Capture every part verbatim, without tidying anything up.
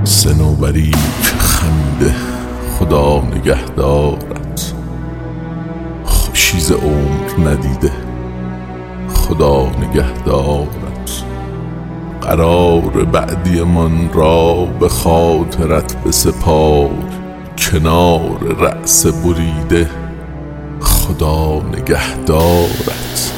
صنوبری که خمیده خدا نگهدارت، خوشی ز عمر ندیده خدا نگهدارت. قرار بعدی من را به خاطرت بسپار، کنار رأس بریده خدا نگهدارت.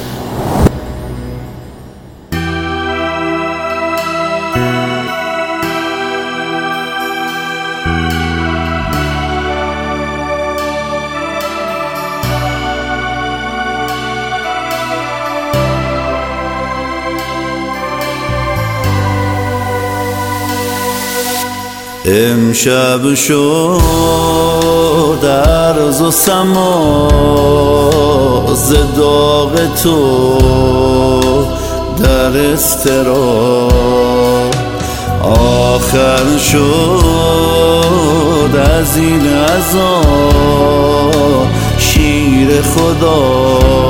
امشب شد عرض و سما ز داغ تو در اضطراب، آخر شد از این عذاب شیر خدا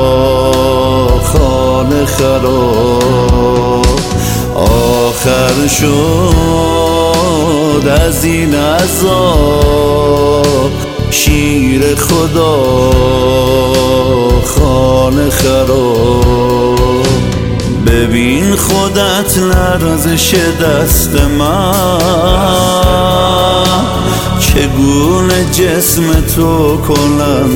خانه خراب، آخر شد از این عذاب شیر خدا خانه خراب. ببین خودت لرزش دست من، چگونه جسم تو کنم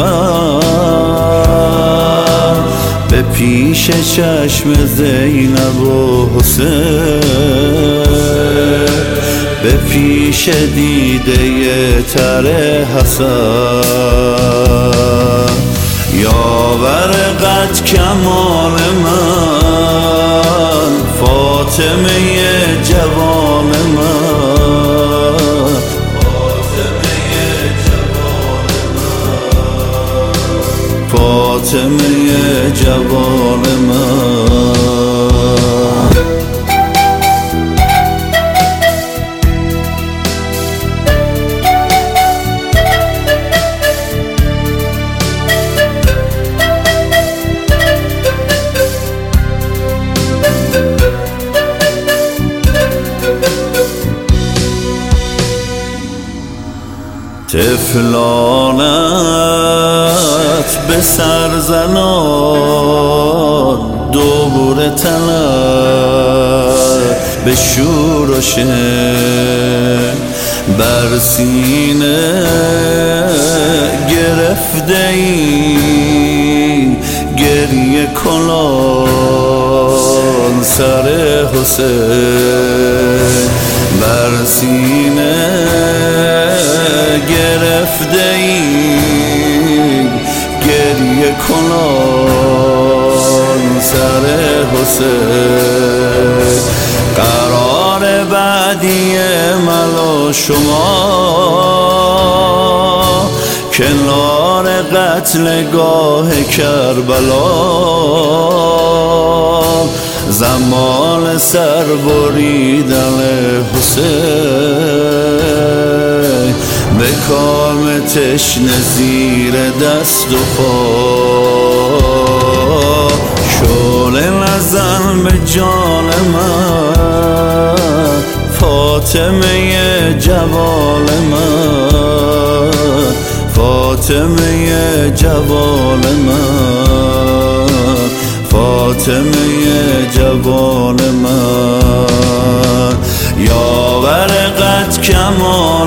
کفن، به پیش چشم زینب و حسین، به پیش دیده تر حسن. یاور قد کمال من، فاطمه جوان من، فاطمه جوان من، فاطمه جوان من. طفلانت به سر زنان دور تنت به شور و شن، بر سینه گرفته ای گریه کنان سر حسین، بر سینه گرفته ای گریه کنان سر حسین. قرار بعدی من و شما کنار قتلگاه کربلا، زمان سر بریدن حسین، به کام تشنه زیر دست و پا، شعله نزن به جان من، فاطمه جوان من، فاطمه جوان من، فاطمه جوان من. یاور قد کمال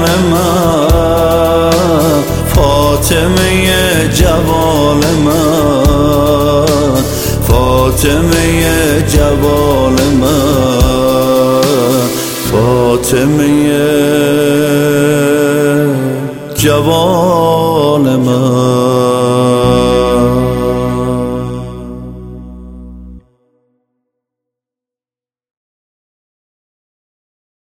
من، فاطمه جوان من، فاطمه جوان من، فاطمه جوان